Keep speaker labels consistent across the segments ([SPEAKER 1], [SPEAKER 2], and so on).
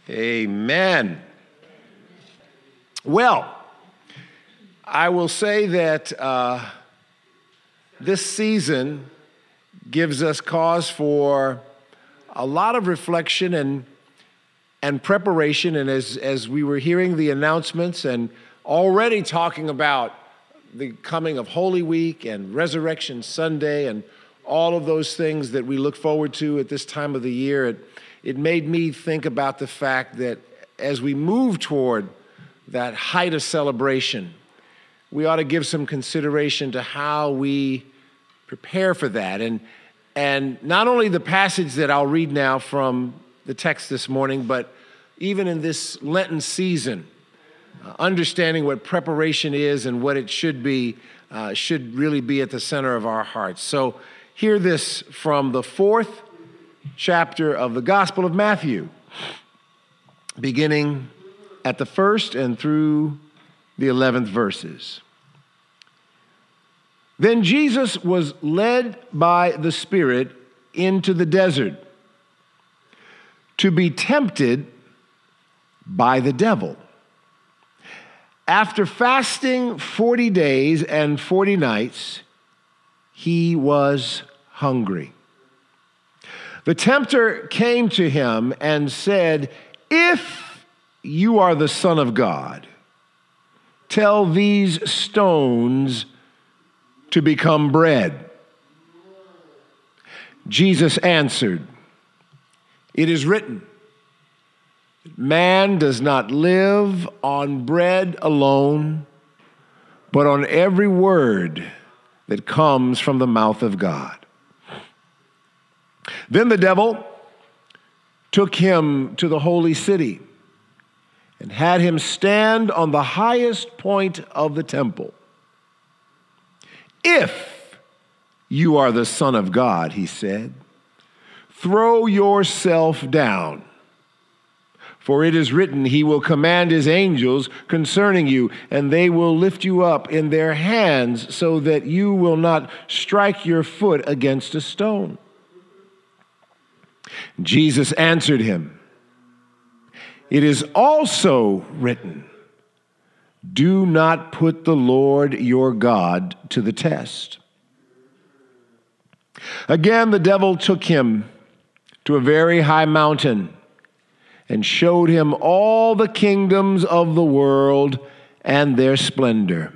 [SPEAKER 1] Amen. Well, I will say that this season gives us cause for a lot of reflection and preparation. And as we were hearing the announcements and already talking about the coming of Holy Week and Resurrection Sunday and all of those things that we look forward to at this time of the year, it made me think about the fact that as we move toward that height of celebration, we ought to give some consideration to how we prepare for that. And not only the passage that I'll read now from the text this morning, but even in this Lenten season, understanding what preparation is and what it should be, should really be at the center of our hearts. So hear this from the 4th chapter of the Gospel of Matthew, beginning at the 1st and through the 11th verses. Then Jesus was led by the Spirit into the desert to be tempted by the devil. After fasting 40 days and 40 nights, he was hungry. The tempter came to him and said, "If you are the Son of God, tell these stones to become bread." Jesus answered, "It is written, man does not live on bread alone, but on every word that comes from the mouth of God." Then the devil took him to the holy city and had him stand on the highest point of the temple. "If you are the Son of God," he said, "throw yourself down. For it is written, he will command his angels concerning you, and they will lift you up in their hands so that you will not strike your foot against a stone." Jesus answered him, "It is also written, do not put the Lord your God to the test." Again, the devil took him to a very high mountain and showed him all the kingdoms of the world and their splendor.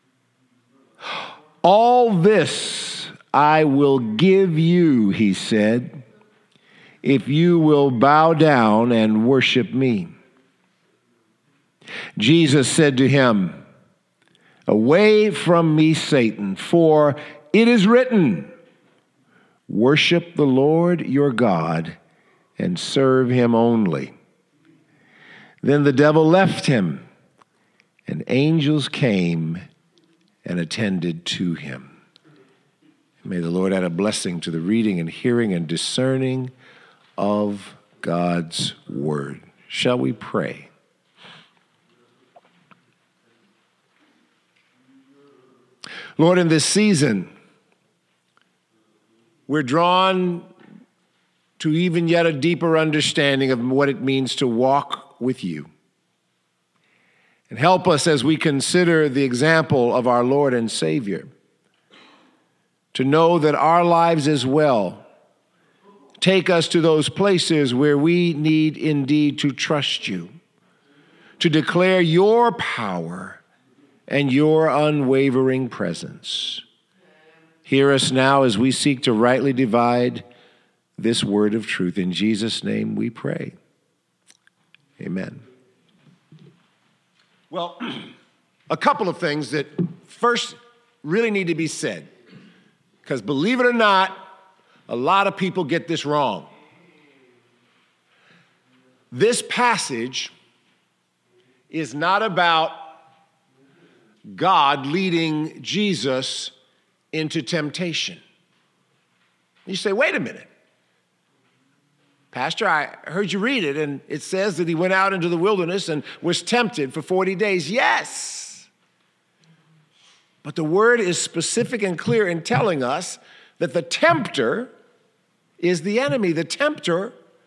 [SPEAKER 1] "All this I will give you," he said, "if you will bow down and worship me." Jesus said to him, "Away from me, Satan, for it is written, worship the Lord your God and serve him only." Then the devil left him, and angels came and attended to him. May the Lord add a blessing to the reading and hearing and discerning of God's word. Shall we pray? Lord, in this season, we're drawn to even yet a deeper understanding of what it means to walk with you. And help us as we consider the example of our Lord and Savior to know that our lives as well take us to those places where we need indeed to trust you, to declare your power and your unwavering presence. Hear us now as we seek to rightly divide this word of truth. In Jesus' name we pray. Amen. Well, a couple of things that first really need to be said, because believe it or not, a lot of people get this wrong. This passage is not about God leading Jesus into temptation. You say, wait a minute. Pastor, I heard you read it, and it says that he went out into the wilderness and was tempted for 40 days. Yes. But the word is specific and clear in telling us that the tempter is the enemy. The tempter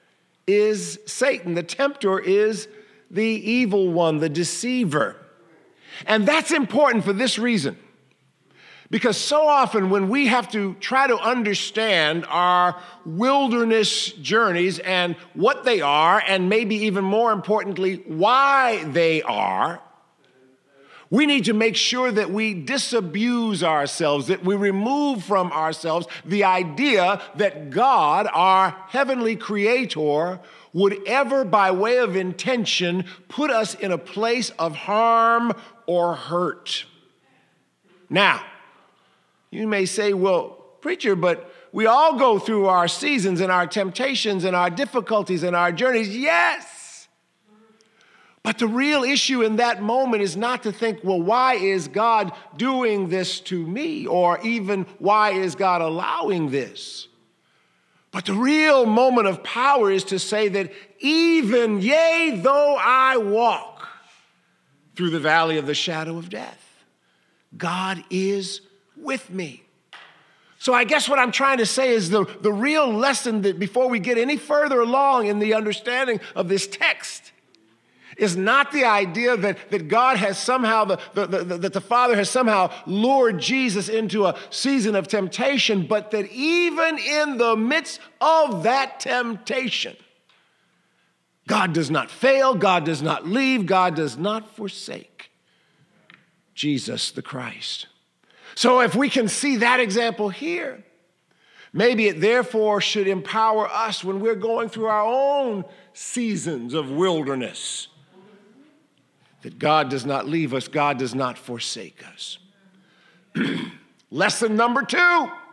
[SPEAKER 1] is Satan. The tempter is the evil one, the deceiver. And that's important for this reason. Because so often when we have to try to understand our wilderness journeys and what they are, and maybe even more importantly, why they are, we need to make sure that we disabuse ourselves, that we remove from ourselves the idea that God, our heavenly creator, would ever, by way of intention, put us in a place of harm or hurt. Now, you may say, well, preacher, but we all go through our seasons and our temptations and our difficulties and our journeys. Yes. But the real issue in that moment is not to think, well, why is God doing this to me? Or even, why is God allowing this? But the real moment of power is to say that even, yea, though I walk through the valley of the shadow of death, God is with me. So I guess what I'm trying to say is the real lesson that before we get any further along in the understanding of this text is not the idea that God has somehow, that the Father has somehow lured Jesus into a season of temptation, but that even in the midst of that temptation, God does not fail, God does not leave, God does not forsake Jesus the Christ. So if we can see that example here, maybe it therefore should empower us when we're going through our own seasons of wilderness, that God does not leave us, God does not forsake us. Lesson number 2.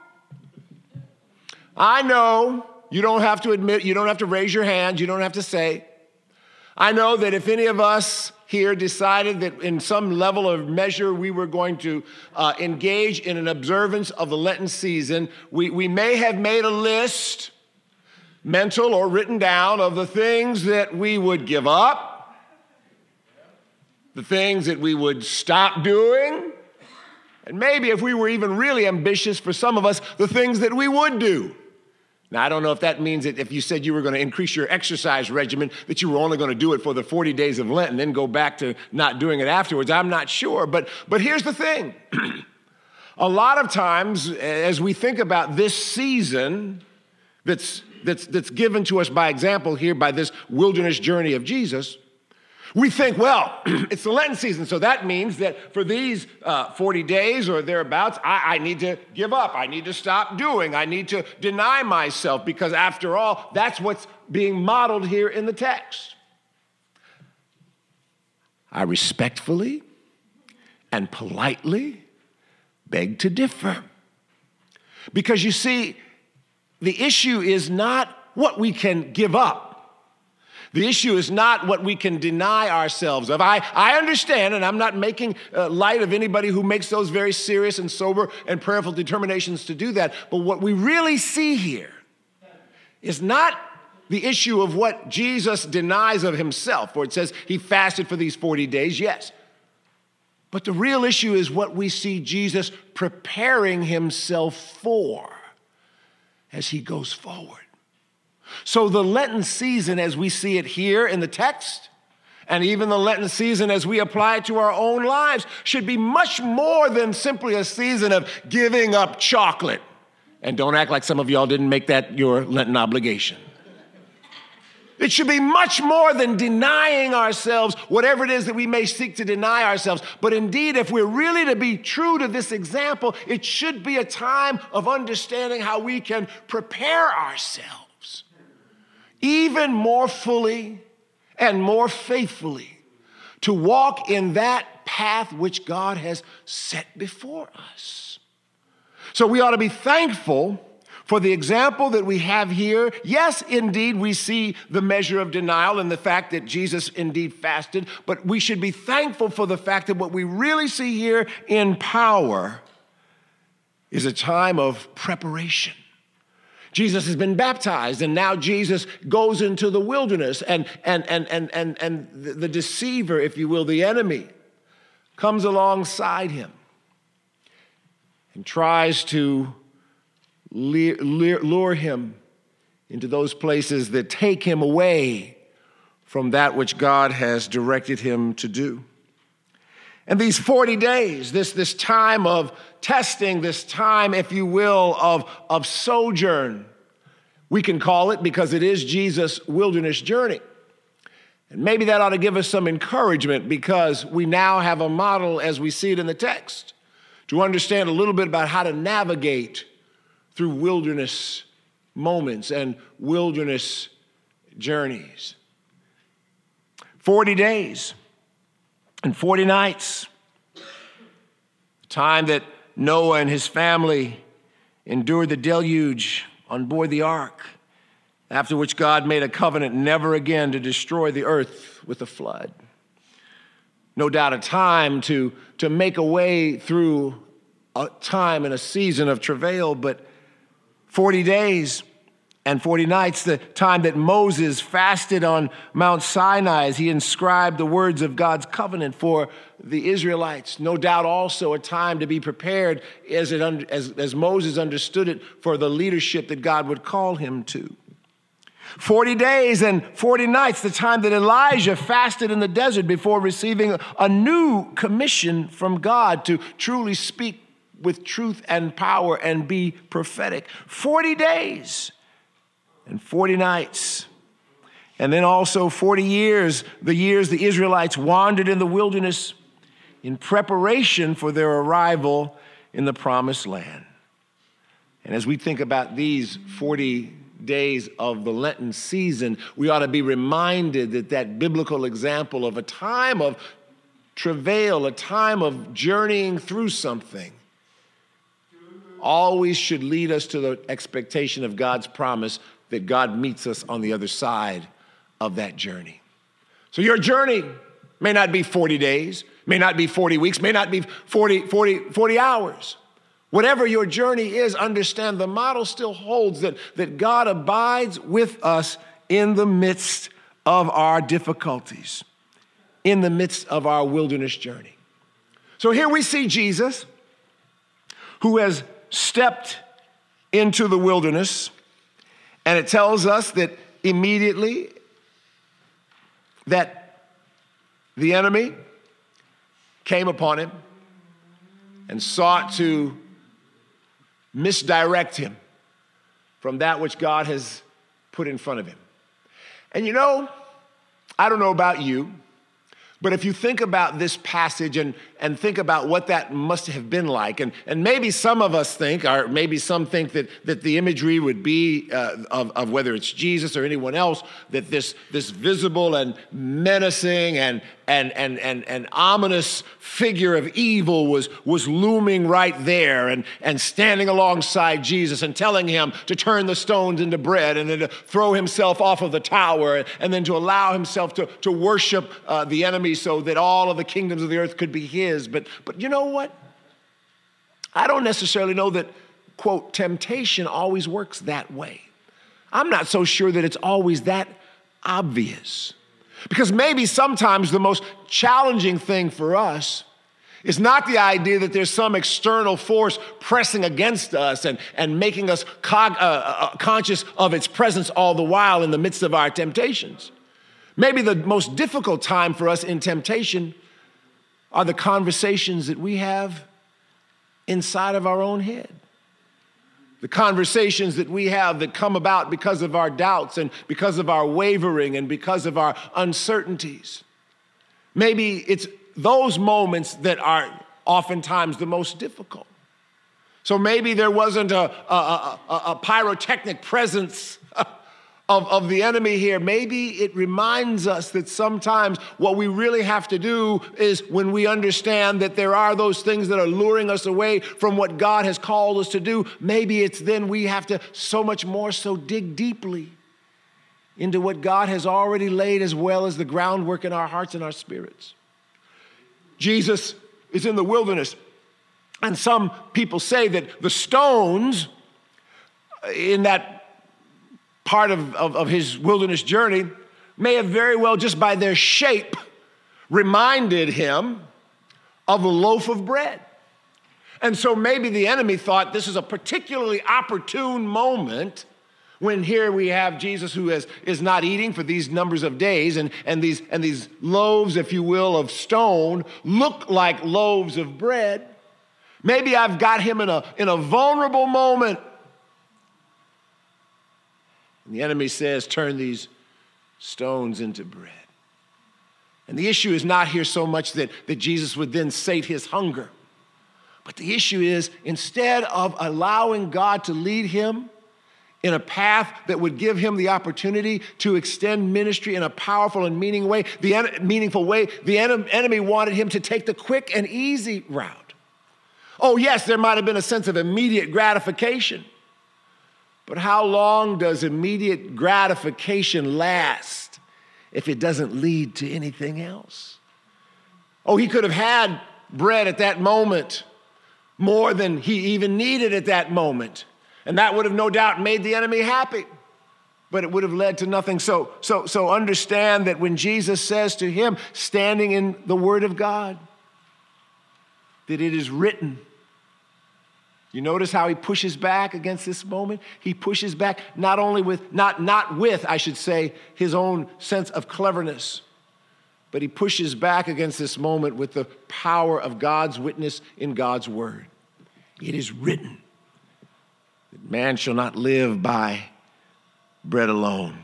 [SPEAKER 1] I know you don't have to admit, you don't have to raise your hand, you don't have to say. I know that if any of us here decided that in some level of measure we were going to engage in an observance of the Lenten season, we may have made a list, mental or written down, of the things that we would give up, the things that we would stop doing, and maybe if we were even really ambitious for some of us, the things that we would do. Now, I don't know if that means that if you said you were going to increase your exercise regimen, that you were only going to do it for the 40 days of Lent and then go back to not doing it afterwards. I'm not sure. But here's the thing. A lot of times, as we think about this season that's given to us by example here by this wilderness journey of Jesus, we think, well, it's the Lenten season, so that means that for these 40 days or thereabouts, I need to give up. I need to stop doing. I need to deny myself because, after all, that's what's being modeled here in the text. I respectfully and politely beg to differ. Because, you see, the issue is not what we can give up. The issue is not what we can deny ourselves of. I understand, and I'm not making light of anybody who makes those very serious and sober and prayerful determinations to do that. But what we really see here is not the issue of what Jesus denies of himself, for it says he fasted for these 40 days, yes. But the real issue is what we see Jesus preparing himself for as he goes forward. So the Lenten season, as we see it here in the text, and even the Lenten season as we apply it to our own lives, should be much more than simply a season of giving up chocolate. And don't act like some of y'all didn't make that your Lenten obligation. It should be much more than denying ourselves whatever it is that we may seek to deny ourselves. But indeed, if we're really to be true to this example, it should be a time of understanding how we can prepare ourselves even more fully and more faithfully to walk in that path which God has set before us. So we ought to be thankful for the example that we have here. Yes, indeed, we see the measure of denial and the fact that Jesus indeed fasted, but we should be thankful for the fact that what we really see here in power is a time of preparation. Jesus has been baptized, and now Jesus goes into the wilderness, and the deceiver, if you will, the enemy, comes alongside him and tries to lure him into those places that take him away from that which God has directed him to do. And these 40 days, this time of testing, this time, if you will, of sojourn, we can call it, because it is Jesus' wilderness journey. And maybe that ought to give us some encouragement, because we now have a model, as we see it in the text, to understand a little bit about how to navigate through wilderness moments and wilderness journeys. 40 days and 40 nights, the time that Noah and his family endured the deluge on board the ark, after which God made a covenant never again to destroy the earth with a flood. No doubt a time to make a way through a time and a season of travail, but 40 days and 40 nights, the time that Moses fasted on Mount Sinai as he inscribed the words of God's covenant for the Israelites. No doubt also a time to be prepared as Moses understood it for the leadership that God would call him to. 40 days and 40 nights, the time that Elijah fasted in the desert before receiving a new commission from God to truly speak with truth and power and be prophetic. 40 days and 40 nights. And then also 40 years, the years the Israelites wandered in the wilderness in preparation for their arrival in the promised land. And as we think about these 40 days of the Lenten season, we ought to be reminded that biblical example of a time of travail, a time of journeying through something, always should lead us to the expectation of God's promise that God meets us on the other side of that journey. So your journey may not be 40 days, may not be 40 weeks, may not be 40 hours. Whatever your journey is, understand the model still holds that God abides with us in the midst of our difficulties, in the midst of our wilderness journey. So here we see Jesus, who has stepped into the wilderness, and it tells us that immediately that the enemy came upon him and sought to misdirect him from that which God has put in front of him. And you know, I don't know about you, but if you think about this passage and think about what that must have been like, and maybe some of us think, or maybe some think that the imagery would be of whether it's Jesus or anyone else, that this visible and menacing and ominous figure of evil was looming right there and standing alongside Jesus and telling him to turn the stones into bread and then to throw himself off of the tower and then to allow himself to worship the enemy so that all of the kingdoms of the earth could be his. But you know what? I don't necessarily know that, quote, temptation always works that way. I'm not so sure that it's always that obvious. Because maybe sometimes the most challenging thing for us is not the idea that there's some external force pressing against us and making us conscious of its presence all the while in the midst of our temptations. Maybe the most difficult time for us in temptation are the conversations that we have inside of our own head. The conversations that we have that come about because of our doubts and because of our wavering and because of our uncertainties. Maybe it's those moments that are oftentimes the most difficult. So maybe there wasn't a pyrotechnic presence of the enemy here. Maybe it reminds us that sometimes what we really have to do is, when we understand that there are those things that are luring us away from what God has called us to do, maybe it's then we have to so much more so dig deeply into what God has already laid, as well as the groundwork in our hearts and our spirits. Jesus is in the wilderness, and some people say that the stones in that part of his wilderness journey may have very well, just by their shape, reminded him of a loaf of bread. And so maybe the enemy thought this is a particularly opportune moment When here we have Jesus who is not eating for these numbers of days, and these loaves, if you will, of stone look like loaves of bread. Maybe I've got him in a vulnerable moment. And the enemy says, turn these stones into bread. And the issue is not here so much that Jesus would then sate his hunger. But the issue is, instead of allowing God to lead him in a path that would give him the opportunity to extend ministry in a powerful and meaningful way, the enemy wanted him to take the quick and easy route. Oh, yes, there might have been a sense of immediate gratification. But how long does immediate gratification last if it doesn't lead to anything else? Oh, he could have had bread at that moment more than he even needed at that moment. And that would have no doubt made the enemy happy, but it would have led to nothing. So understand that when Jesus says to him, standing in the Word of God, that it is written. You notice how he pushes back against this moment? He pushes back not only with, not with, I should say, his own sense of cleverness, but he pushes back against this moment with the power of God's witness in God's Word. It is written. Man shall not live by bread alone.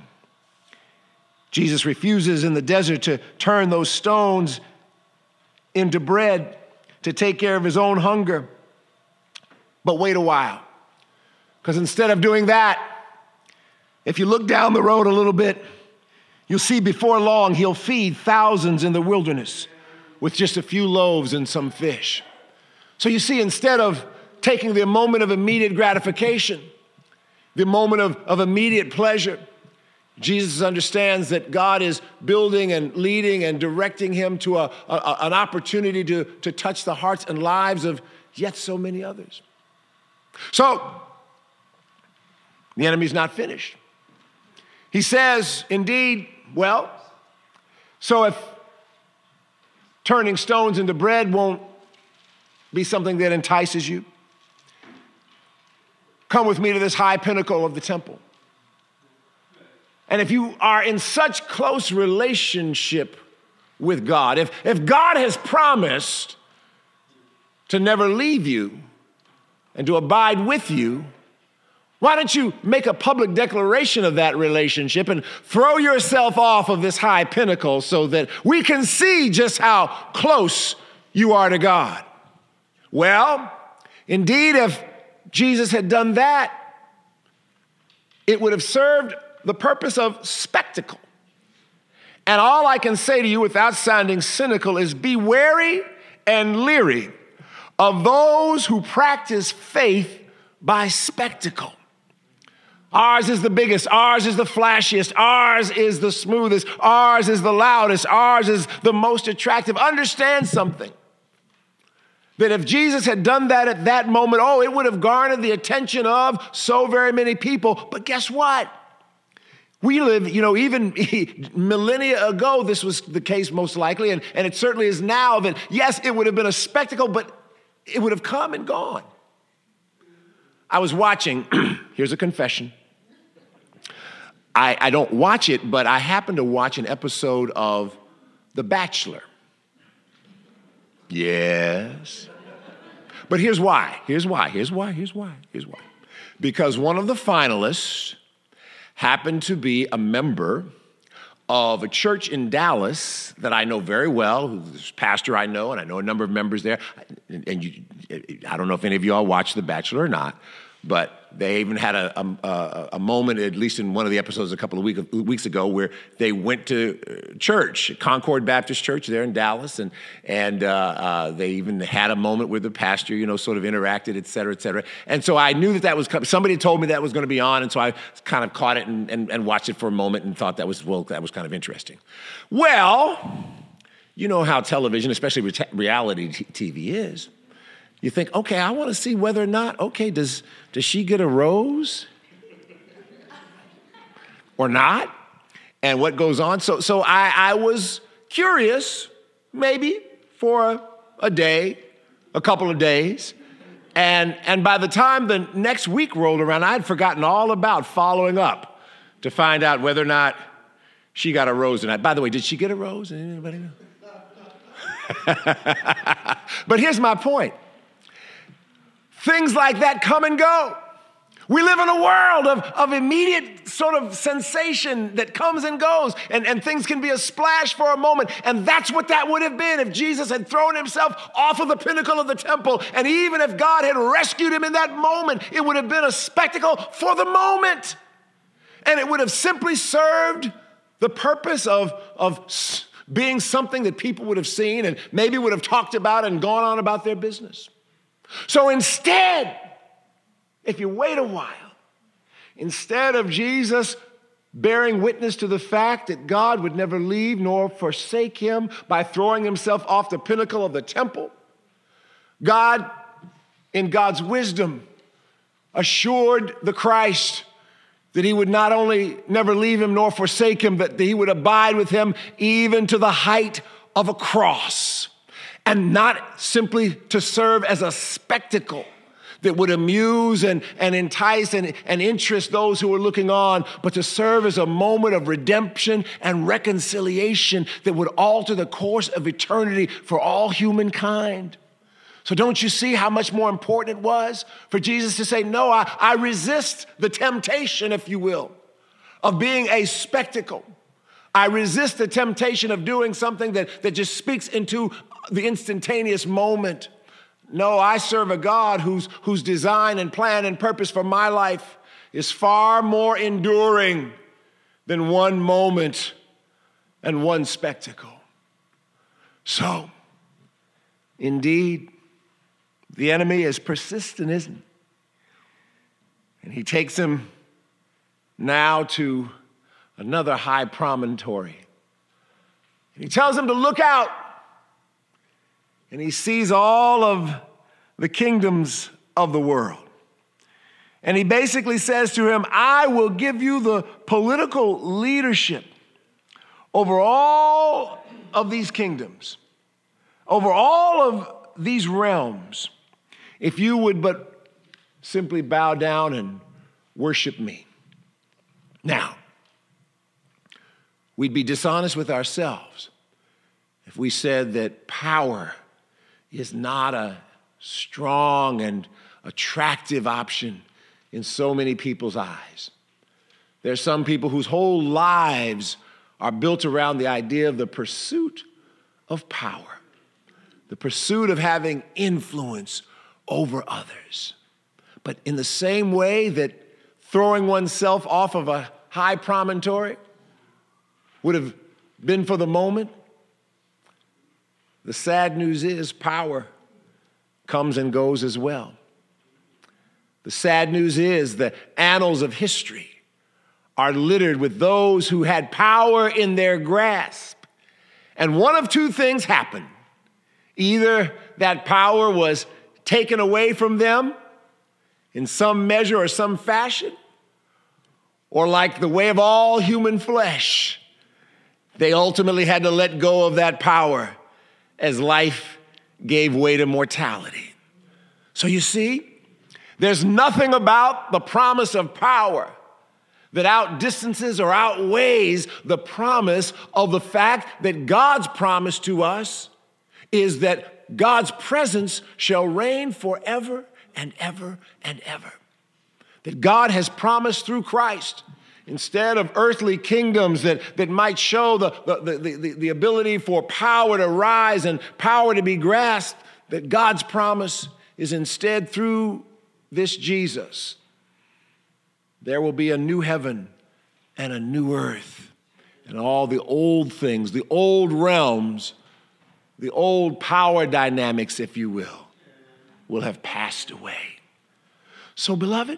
[SPEAKER 1] Jesus refuses in the desert to turn those stones into bread to take care of his own hunger. But wait a while, because instead of doing that, if you look down the road a little bit, you'll see before long he'll feed thousands in the wilderness with just a few loaves and some fish. So you see, instead of taking the moment of immediate gratification, the moment of immediate pleasure, Jesus understands that God is building and leading and directing him to an opportunity to touch the hearts and lives of yet so many others. So, the enemy's not finished. He says, indeed, well, so if turning stones into bread won't be something that entices you, come with me to this high pinnacle of the temple. And if you are in such close relationship with God, if God has promised to never leave you and to abide with you, why don't you make a public declaration of that relationship and throw yourself off of this high pinnacle so that we can see just how close you are to God? Well, indeed, if Jesus had done that, it would have served the purpose of spectacle. And all I can say to you without sounding cynical is be wary and leery of those who practice faith by spectacle. Ours is the biggest, ours is the flashiest, ours is the smoothest, ours is the loudest, ours is the most attractive. Understand something. That if Jesus had done that at that moment, it would have garnered the attention of so very many people. But guess what? We live, even millennia ago, this was the case most likely, and it certainly is now that, yes, it would have been a spectacle, but it would have come and gone. I was watching, here's a confession. I don't watch it, but I happened to watch an episode of The Bachelor. Yes. But here's why. Because one of the finalists happened to be a member of a church in Dallas that I know very well, who's a pastor I know, and I know a number of members there. And I don't know if any of you all watched The Bachelor or not, but they even had a moment, at least in one of the episodes a couple of weeks ago, where they went to church, Concord Baptist Church there in Dallas, and they even had a moment where the pastor, sort of interacted, et cetera, et cetera. And so I knew that was coming. Somebody told me that was going to be on, and so I kind of caught it and watched it for a moment and thought that was kind of interesting. Well, you know how television, especially reality TV is. You think, okay, I want to see whether or not, does she get a rose or not? And what goes on? So I was curious, maybe for a day, a couple of days, And by the time the next week rolled around, I had forgotten all about following up to find out whether or not she got a rose tonight. By the way, did she get a rose? Anybody know? But here's my point. Things like that come and go. We live in a world of immediate sort of sensation that comes and goes, and things can be a splash for a moment. And that's what that would have been if Jesus had thrown himself off of the pinnacle of the temple. And even if God had rescued him in that moment, it would have been a spectacle for the moment. And it would have simply served the purpose of being something that people would have seen and maybe would have talked about and gone on about their business. So instead, if you wait a while, instead of Jesus bearing witness to the fact that God would never leave nor forsake him by throwing himself off the pinnacle of the temple, God, in God's wisdom, assured the Christ that he would not only never leave him nor forsake him, but that he would abide with him even to the height of a cross, and not simply to serve as a spectacle that would amuse and entice and interest those who were looking on, but to serve as a moment of redemption and reconciliation that would alter the course of eternity for all humankind. So don't you see how much more important it was for Jesus to say, no, I resist the temptation, if you will, of being a spectacle. I resist the temptation of doing something that just speaks into the instantaneous moment. No, I serve a God whose design and plan and purpose for my life is far more enduring than one moment and one spectacle. So, indeed, the enemy is persistent, isn't he? And he takes him now to another high promontory. And he tells him to look out. And he sees all of the kingdoms of the world. And he basically says to him, I will give you the political leadership over all of these kingdoms, over all of these realms, if you would but simply bow down and worship me. Now, we'd be dishonest with ourselves if we said that power is not a strong and attractive option in so many people's eyes. There are some people whose whole lives are built around the idea of the pursuit of power, the pursuit of having influence over others. But in the same way that throwing oneself off of a high promontory would have been for the moment, the sad news is power comes and goes as well. The sad news is the annals of history are littered with those who had power in their grasp. And one of two things happened. Either that power was taken away from them in some measure or some fashion, or like the way of all human flesh, they ultimately had to let go of that power as life gave way to mortality. So you see, there's nothing about the promise of power that outdistances or outweighs the promise of the fact that God's promise to us is that God's presence shall reign forever and ever and ever. That God has promised through Christ, instead of earthly kingdoms that might show the ability for power to rise and power to be grasped, that God's promise is instead through this Jesus. There will be a new heaven and a new earth, and all the old things, the old realms, the old power dynamics, if you will have passed away. So, beloved,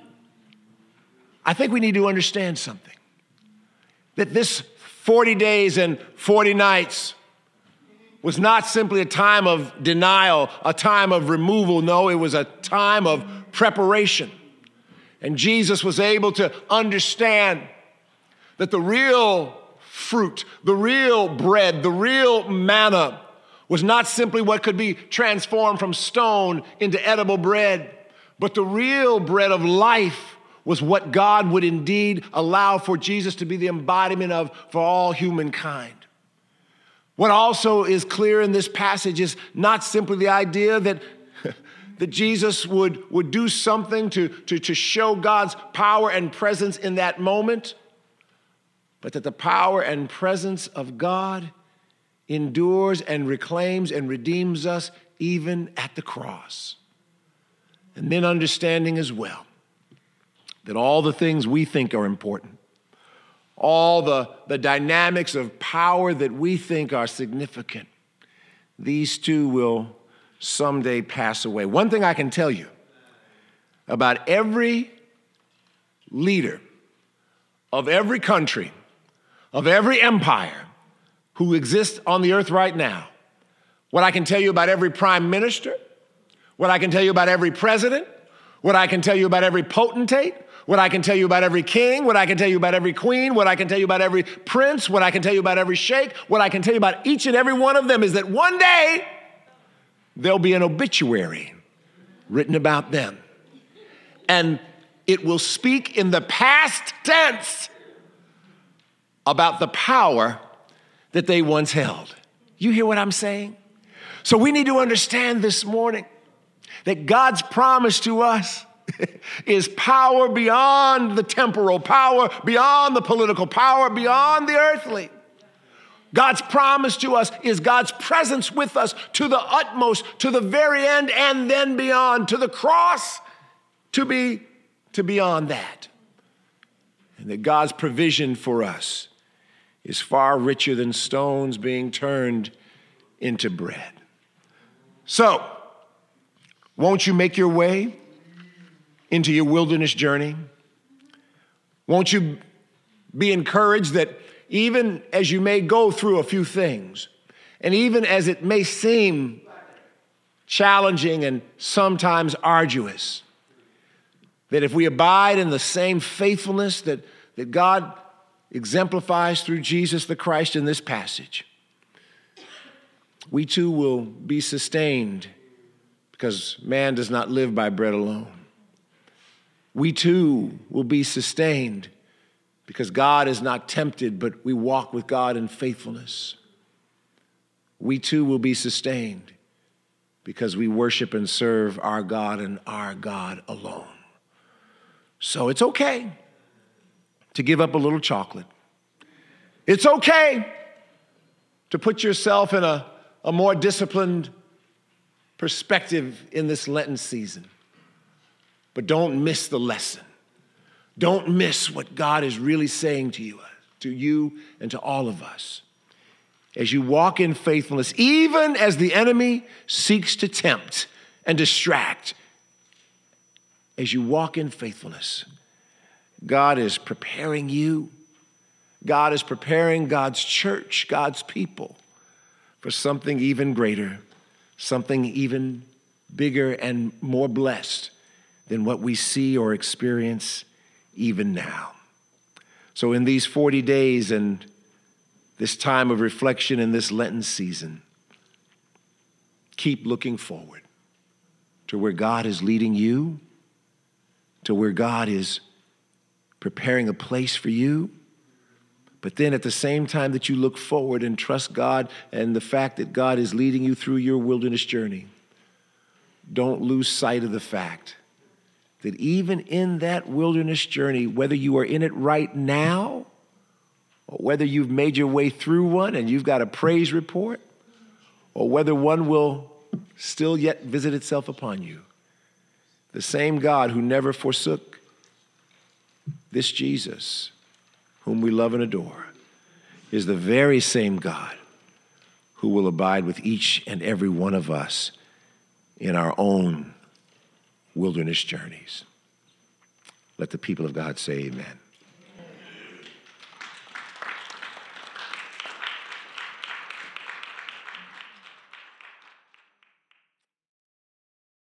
[SPEAKER 1] I think we need to understand something. That this 40 days and 40 nights was not simply a time of denial, a time of removal. No, it was a time of preparation. And Jesus was able to understand that the real fruit, the real bread, the real manna was not simply what could be transformed from stone into edible bread, But the real bread of life was what God would indeed allow for Jesus to be the embodiment of for all humankind. What also is clear in this passage is not simply the idea that Jesus would do something to show God's power and presence in that moment, but that the power and presence of God endures and reclaims and redeems us even at the cross. And then understanding as well that all the things we think are important, all the dynamics of power that we think are significant, these too will someday pass away. One thing I can tell you about every leader of every country, of every empire who exists on the earth right now, what I can tell you about every prime minister, what I can tell you about every president, what I can tell you about every potentate, what I can tell you about every king, what I can tell you about every queen, what I can tell you about every prince, what I can tell you about every sheikh, what I can tell you about each and every one of them is that one day there'll be an obituary written about them. And it will speak in the past tense about the power that they once held. You hear what I'm saying? So we need to understand this morning that God's promise to us is power beyond the temporal, power beyond the political, power beyond the earthly. God's promise to us is God's presence with us to the utmost, to the very end, and then beyond, to the cross, to beyond that. And that God's provision for us is far richer than stones being turned into bread. So, won't you make your way into your wilderness journey? Won't you be encouraged that even as you may go through a few things, and even as it may seem challenging and sometimes arduous, that if we abide in the same faithfulness that God exemplifies through Jesus the Christ in this passage, we too will be sustained, because man does not live by bread alone. We too will be sustained because God is not tempted, but we walk with God in faithfulness. We too will be sustained because we worship and serve our God and our God alone. So it's okay to give up a little chocolate. It's okay to put yourself in a more disciplined perspective in this Lenten season. But don't miss the lesson. Don't miss what God is really saying to you and to all of us. As you walk in faithfulness, even as the enemy seeks to tempt and distract, as you walk in faithfulness, God is preparing you. God is preparing God's church, God's people, for something even greater, something even bigger and more blessed than what we see or experience even now. So in these 40 days and this time of reflection in this Lenten season, keep looking forward to where God is leading you, to where God is preparing a place for you. But then at the same time that you look forward and trust God and the fact that God is leading you through your wilderness journey, don't lose sight of the fact that even in that wilderness journey, whether you are in it right now, or whether you've made your way through one and you've got a praise report, or whether one will still yet visit itself upon you, the same God who never forsook this Jesus, whom we love and adore, is the very same God who will abide with each and every one of us in our own wilderness journeys. Let the people of God say amen.